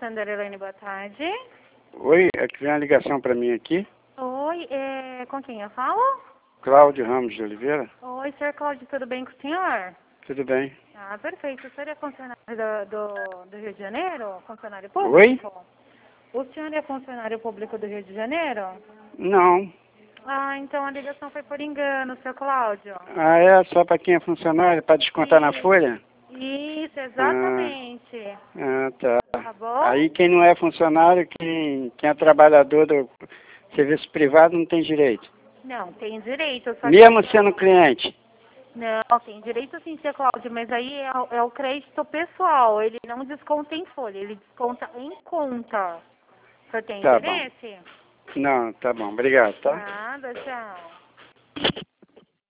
Santander, Elaine, boa tarde. Oi, aqui vem uma ligação para mim aqui. Oi, com quem eu falo? Cláudio Ramos de Oliveira. Oi, senhor Cláudio, tudo bem com o senhor? Tudo bem? Ah, perfeito. O senhor é funcionário do Rio de Janeiro? Funcionário Oi? público? O senhor é funcionário público do Rio de Janeiro? Não. Ah, então a ligação foi por engano, senhor Cláudio. Ah, é? Só para quem é funcionário? Para descontar na Sim. folha? Isso, Ah, exatamente. tá. Tá bom? Aí quem não é funcionário, quem é trabalhador do serviço privado não tem direito. Não, tem direito, só que... Mesmo sendo cliente. Não, tem direito sim, seu Cláudio, mas aí é o crédito pessoal, ele não desconta em folha, ele desconta em conta. O senhor tem Tá bom. interesse? Não, tá bom. Obrigado, tá? Nada, tchau.